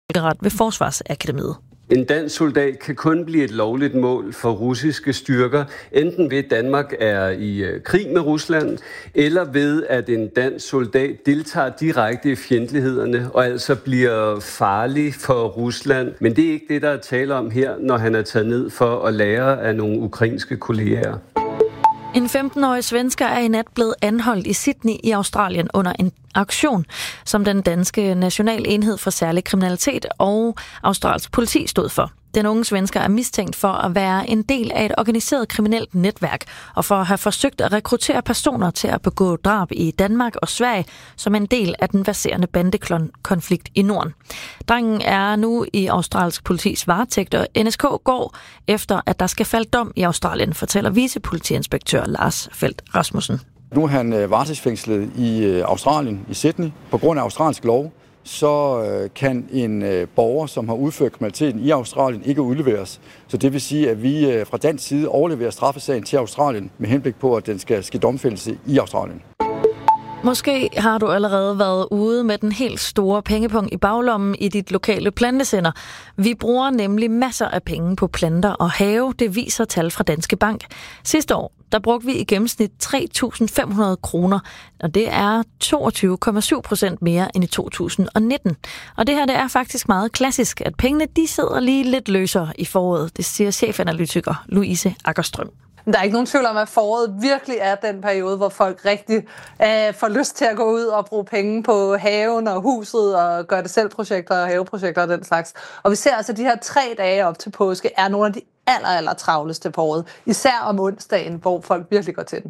folkeret ved Forsvarsakademiet. En dansk soldat kan kun blive et lovligt mål for russiske styrker, enten ved at Danmark er i krig med Rusland, eller ved at en dansk soldat deltager direkte i fjendtlighederne og altså bliver farlig for Rusland. Men det er ikke det, der er tale om her, når han er taget ned for at lære af nogle ukrainske kolleger. En 15-årig svensker er i nat blevet anholdt i Sydney i Australien under en aktion, som den danske National Enhed for Særlig Kriminalitet og australsk politi stod for. Den unge svensker er mistænkt for at være en del af et organiseret kriminelt netværk og for at have forsøgt at rekruttere personer til at begå drab i Danmark og Sverige som en del af den verserende bandekonflikt i Norden. Drengen er nu i australsk politis varetægt, og NSK går efter, at der skal falde dom i Australien, fortæller vicepolitiinspektør Lars Feldt Rasmussen. Nu er han varetægtsfængslet i Australien, i Sydney. På grund af australsk lov, så kan en borger, som har udført kriminaliteten i Australien, ikke udleveres. Så det vil sige, at vi fra dansk side overleverer straffesagen til Australien med henblik på, at den skal ske domfældelse i Australien. Måske har du allerede været ude med den helt store pengepung i baglommen i dit lokale plantecenter. Vi bruger nemlig masser af penge på planter og have, det viser tal fra Danske Bank. Sidste år, der brugte vi i gennemsnit 3.500 kroner, og det er 22,7% mere end i 2019. Og det her, det er faktisk meget klassisk, at pengene de sidder lige lidt løsere i foråret, det siger chefanalytiker Louise Akkerstrøm. Der er ikke nogen tvivl om, at foråret virkelig er den periode, hvor folk rigtig får lyst til at gå ud og bruge penge på haven og huset og gøre det selv projekter og haveprojekter og den slags. Og vi ser altså, at de her 3 dage op til påske er nogle af de aller travleste på året. Især om onsdagen, hvor folk virkelig går til den.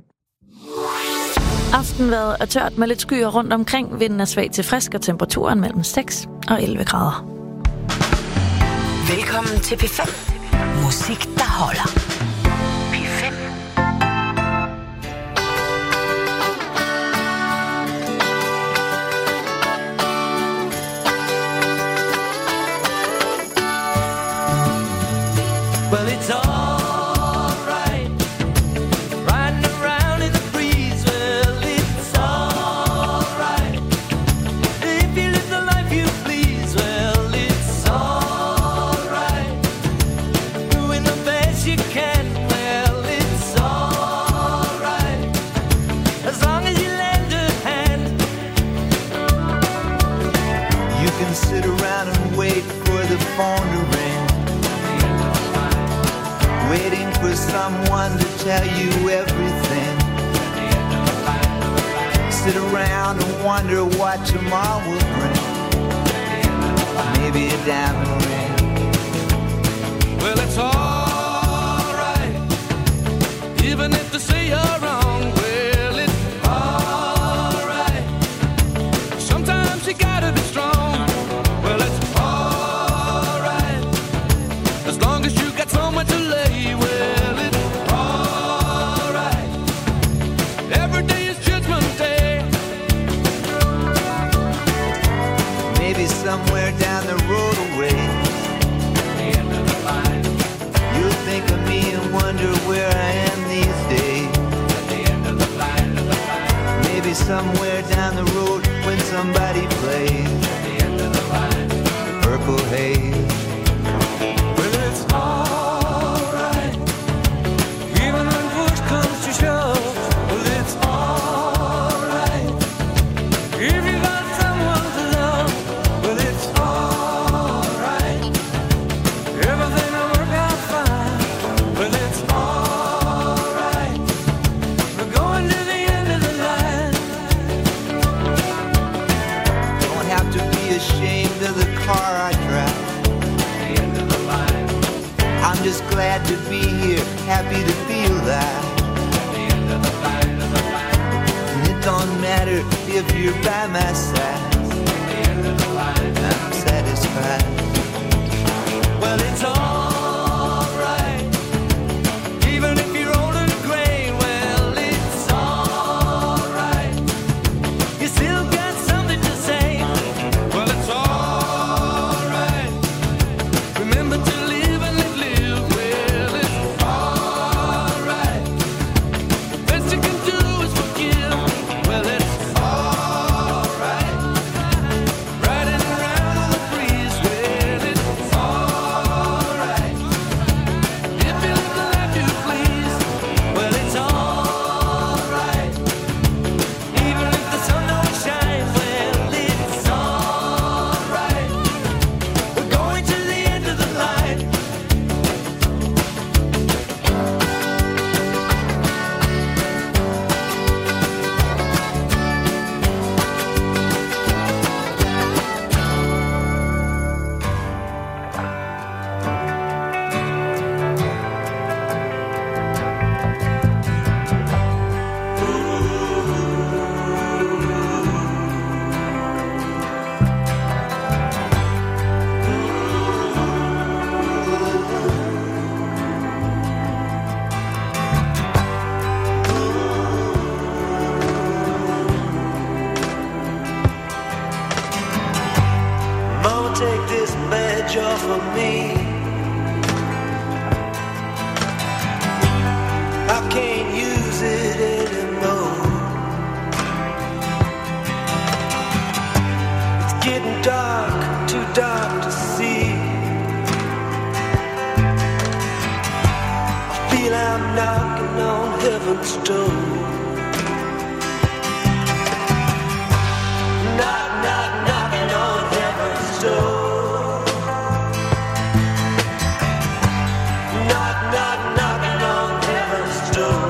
Aftenvejret er tørt med lidt skyer rundt omkring. Vinden er svag til frisk, og temperaturen mellem 6 og 11 grader. Velkommen til P5. Musik, der holder. Well, it's all right, riding around in the breeze. Well, it's all right, if you live the life you please. Well, it's all right, doing the best you can. Well, it's all right, as long as you lend a hand. You can sit around and wait for the phone to ring, waiting for someone to tell you everything. Sit around and wonder what tomorrow will bring. Maybe a diamond ring. Well, it's all right, even if they say you're wrong. Well, it's all right, sometimes you gotta be strong. Well, it's all right, as long as you got someone to lay. Somewhere down the road away, the end of the line, you'll think of me and wonder where I am these days. At the end of the line, maybe somewhere down the road when somebody plays. At the end of the line, the purple haze. Well, it's all right, even when push comes to shove. Well, it's all right, if you got someone to love. I'm just glad to be here, happy to feel that. At the end of the line, and it don't matter if you're by my side. At the end of the line, I'm satisfied. Well, it's all right, even if you're old and gray. Well, it's all right, you still got something to say. Well, it's all right, remember to live and live. Well, it's all right, best you can do is forgive. Well, it's all right, ledge off of me. I can't use it anymore. It's getting dark, too dark to see. I feel I'm knocking on heaven's door. Knock, knock, knocking on heaven's door. Knock, knock, knocking on heaven's door.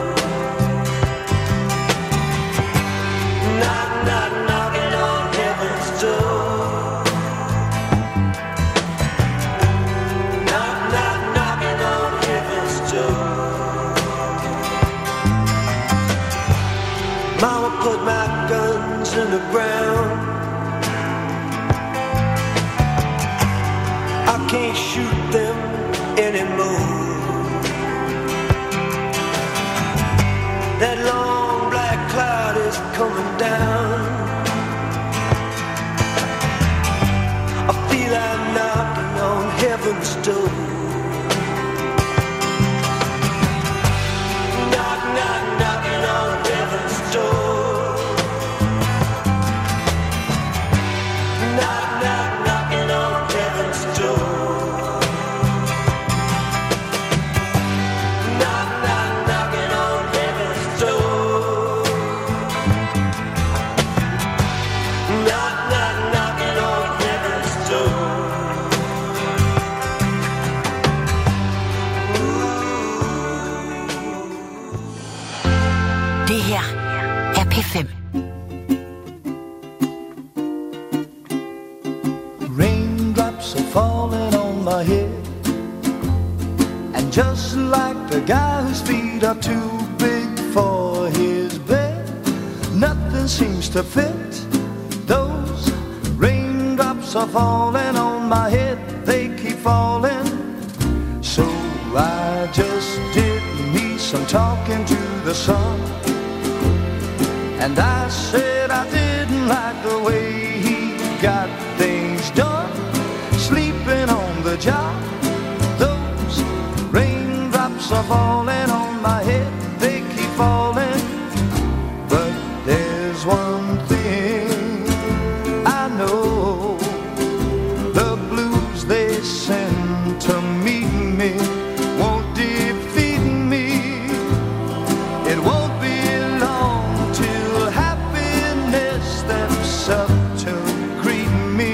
Knock, knock, knocking on heaven's door. Knock, knock, knocking on heaven's door. Mama put my guns in the ground. I can't shoot them anymore. That long black cloud is coming down. I feel I'm knocking on heaven's door. Knock, knock, knocking on heaven's door. Knock, knock, knocking on heaven's door. Knock, knock, knocking on heaven's door. Knock, knock, knocking on heaven's door. Det her er P5. Raindrops are falling on my head, and just like the guy whose feet are too big for his bed, nothing seems to fit. Those raindrops are falling on my head, they keep falling. So I just did me some talking to the sun, and I said I didn't like the way he got things done, sleeping on the job. Those raindrops are falling on my head, they keep falling. But there's one thing I know, the blues they send to meet me won't defeat me. It won't be long till happiness steps up to greet me.